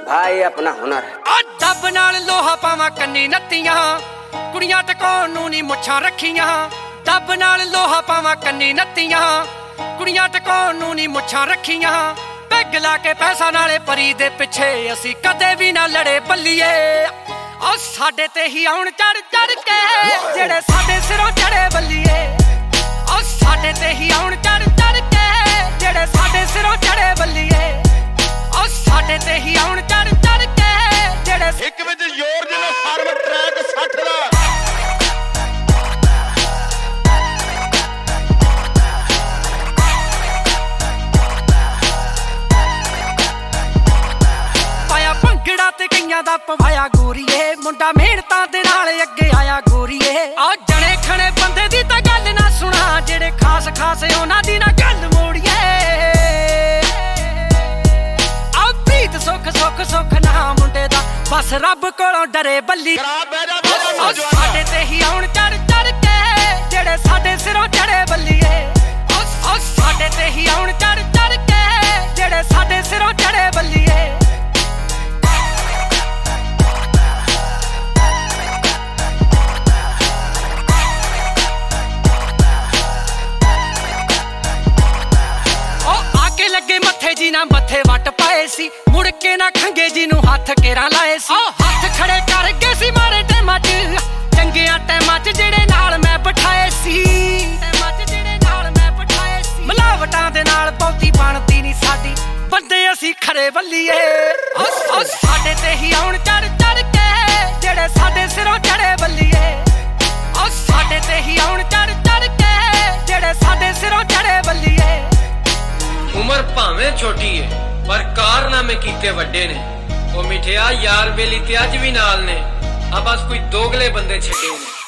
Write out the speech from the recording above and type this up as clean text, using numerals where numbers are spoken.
भाई अपना हुनर है। डब नाल लोहा पावा कन्नी नत्तियां, कुड़ियां टकाउण नूं नी मुच्छां रखियां। डब नाल लोहा पावा कन्नी नत्तियां, कुड़ियां टकाउण नूं नी मुच्छां रखियां। पैग ला के पैसा नाले परी दे पिछे असीं कदे भी ना लड़े बल्लीए। ओ साडे ते ही आउण चढ़ चढ़ के जेड़े साडे सिरों चढ़े बल्लीए। ओ साडे ते ही आउण चढ़ चढ़ के जेड़े साडे सिरों चढ़े बल्लीए। ओ साडे ते ही आउण चढ़ चढ़ के जेड़े एक विच जोर जिवें फार्म ट्रैक 60 दा। दा पवाया गोरीए मुंडा मेहनतां दे नाल अगे आया गोरीए। आ जने खने बंदे दी तां गल ना सुना, जेड़े खास खास उन्हां दी ना गल मोड़िए। आ प्रीत सुख सुख सुख ना मुंडे दा बस रब कोलों डरे बल्ली। साडे ते ही आउण चढ़ चढ़ के जेड़े साडे सिरों चढ़े बल्लीए। ओ साडे ते ही आउण चढ़ चढ़ के जेड़े साडे सिरों चढ़े बल्लीए। जी ना मथे वट पाए सी, मुड़ के ना खंगे जी नू हाथ केरा लाए सी। हाथ खड़े कर गए सी मारे टाइमां च, चंगियां टाइमां च जेड़े नाल मैं बिठाए सी। मिलावटां दे नाल बहुती बनदी नी साडी, बंदे असीं खरे बल्लीए। ओ साडे ते ही आउण चढ़ चढ़ के जेड़े साडे सिरों चढ़े बल्लीए। ओ साडे ते ही आउण चढ़ चढ़ के जेड़े साडे सिरों चढ़े बल्लीए। उमर भावें छोटी है पर कारनामे कीते वड्डे ने। ओ मिठिया यार बेली ते अज भी नाल ने, आ बस कोई दोगले बंदे छड्डे ने।